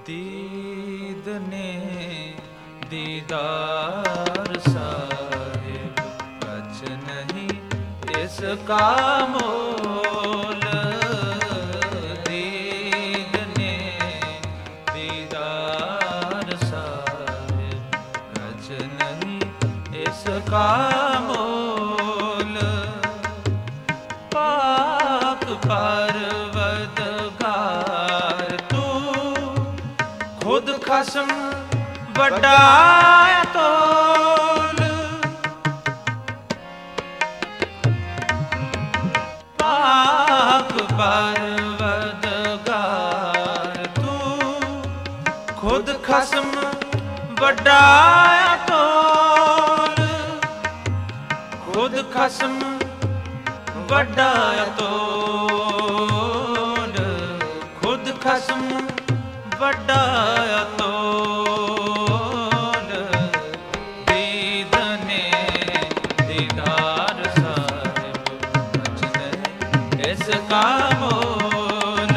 ਦੀਦ ਨੇ ਦੀਦਾਰ ਸਾਹਿਬ, ਕਛ ਨਹੀਂ ਇਸ ਕਾ ਮੋਲ। ਦੀਦ ਨੇ ਦੀਦਾਰ ਸਾਹਿਬ, ਕਛ ਨਹੀਂ ਇਸ ਕਾ ਮੋਲ। ਪਾਕ ਪਰਵਦਗਾਰ ਤੂੰ, ਖੁਦ ਖਸਮ ਵੱਡਾ ਤੋਲ। ਪਾਕ ਪਰਵਦਗਾਰ ਤੂੰ, ਖੁਦ ਖਸਮ ਵੱਡਾ ਤੋਲ। ਖੁਦ ਖਸਮ ਵੱਡਾ ਤੋਲ, ਖੁਦ ਖਸਮ ਵੱਡਾ ਤੋਲ। ਦੀਦ ਨੇ ਦੀਦਾਰ ਸਾਹਿਬ, ਕਛ ਨਹੀਂ ਇਸ ਕਾ ਮੋਲ।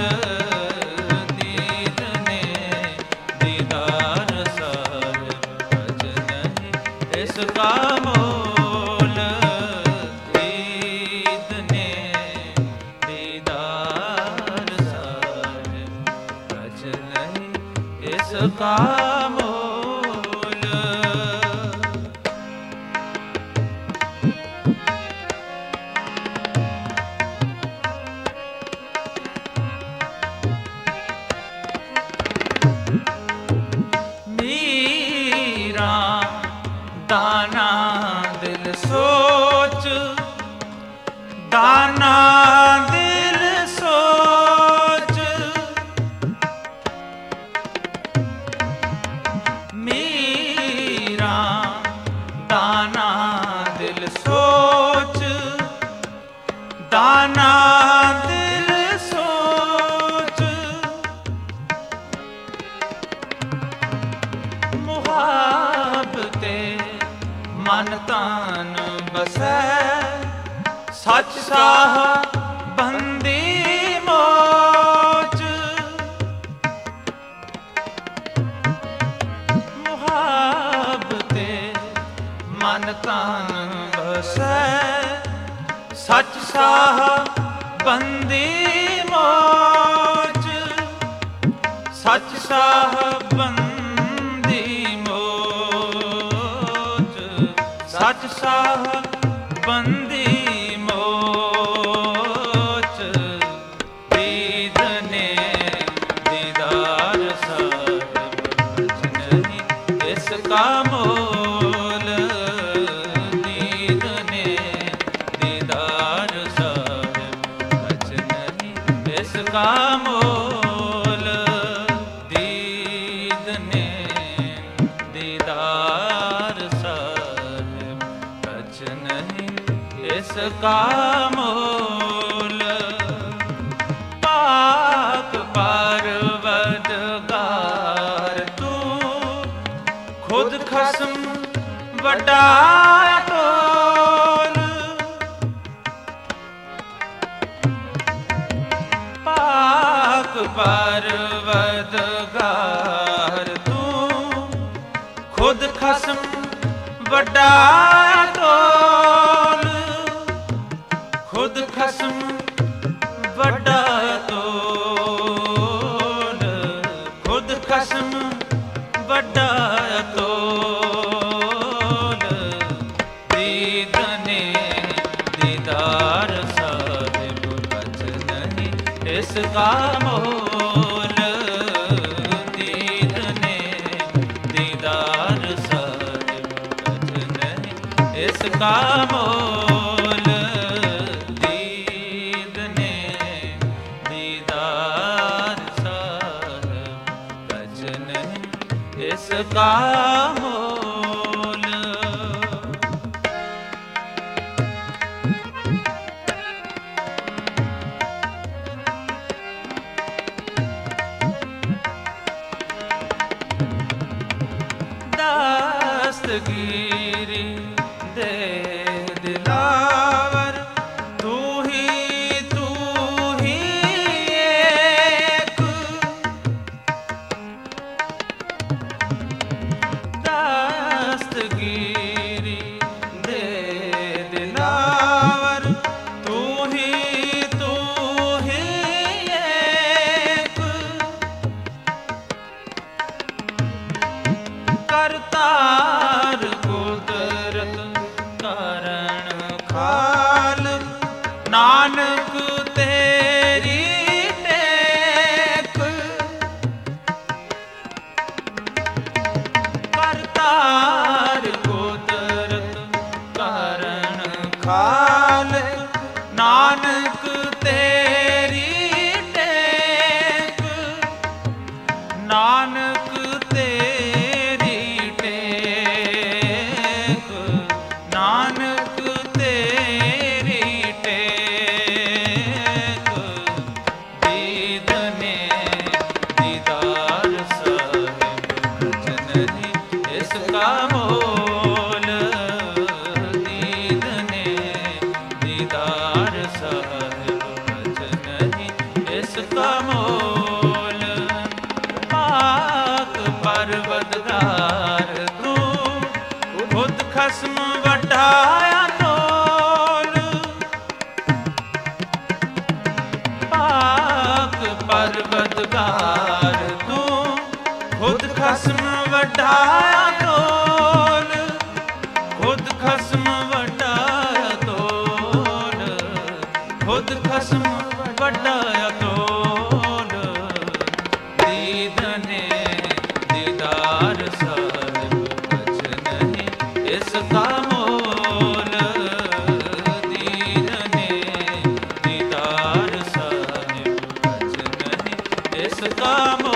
ਦੀਦ ਨੇ ਦੀਦਾਰ ਸਾਹਿਬ, ਕਛ ਨਹੀਂ ਇਸ ਕਾ ਮੋਲ। ਦੀਦ ਨੇ ਦੀਦਾਰ ਸਾਹਿਬ, ਕਛ ਨਹੀਂ ਇਸ ਕਾ ਮੋਲ। ਮੀਰਾ ਦਾਨਾ ਦਿਲ ਸੋਚ, ਦਾਨਾ ਦਿਲ ਸੋਚ। ਮੀਰਾ ਦਾਨਾ ਦਿਲ ਸੋਚ, ਦਾਨਾ ਦਿਲ ਸੋਚ। ਮੁਹਾਬਤੇ ਮਨ ਤਨ ਬਸੈ, ਸੱਚ ਸਾਹ ਬੰਦੀ ਮੋਚ। ਮੁਹਾਬਤੇ ਮਨ ਤਨ ਬਸੈ, ਸੱਚ ਸਾਹ ਬੰਦੀ ਮੋਚ। ਸੱਚ ਸਾਹ ਬੰਦੀ ਮੋਚ, ਸੱਚ ਸਾਹ ਬੰਦੀ ਮੋਚ। ਦੀਦ ਨੇ ਦੀਦਾਰ ਸਾਹਿਬ, ਕਛ ਨਹੀਂ ਇਸ ਕਾ ਮੋਲ। ਦੀਦ ਨੇ ਦੀਦਾਰ ਸਾਹਿਬ, ਕਛ ਨਹੀਂ ਇਸ ਕਾ ਮੋਲ। ਦੀਦ ਨੇ ਦੀਦਾਰ ਸਾਹਿਬ, ਕਛ ਨਹੀਂ ਇਸ ਕਾ ਮੋਲ। ਪਾਕ ਪਰਵਦਗਾਰ ਤੂੰ, ਖੁਦ ਖਸਮ ਵੱਡਾ ਤੋਲ। ਪਾਕ ਪਰਵਦਗਾਰ ਤੂੰ, ਖੁਦ ਖਸਮ ਵੱਡਾ ਤੋਲ। ਖੁਦ ਖਸਮ ਵੱਡਾ ਤੋਲ, ਖੁਦ ਖਸਮ ਵੱਡਾ ਤੋਲ। ਦੀਦ ਨੇ ਦੀਦਾਰ ਸਾਹਿਬ, ਕਛ ਨਹੀਂ ਇਸ ਕਾ ਮੋਲ। ਦੀਦ ਨੇ ਦੀਦਾਰ ਸਾਹਿਬ, ਕਛ ਨਹੀਂ ਇਸ ਕਾ ਮੋਲ। ਦੀਦ ਨੇ ਦੀਦਾਰ ਸਾਹਿਬ, ਕਛ ਨਹੀਂ ਇਸ ਕਾ ਮੋਲ। ਦਸਤਗੀਰੀ ਦੇ ਦਿਲਾਵਰ, ਤੂੰ ਹੀ ਏਕ। इसका मोल। पाक परवतगार तू खुद खस्म वटाया तोल। पाक परवतगार तू खुद खस्म वटाया तोल। खुद खस्म वटाया तोल। खुद खस्म वटाया तोल। दीदने दीदार साहिब कुछ नहीं इसका मोल। दीदने दीदार साहिब कुछ नहीं इसका मोल।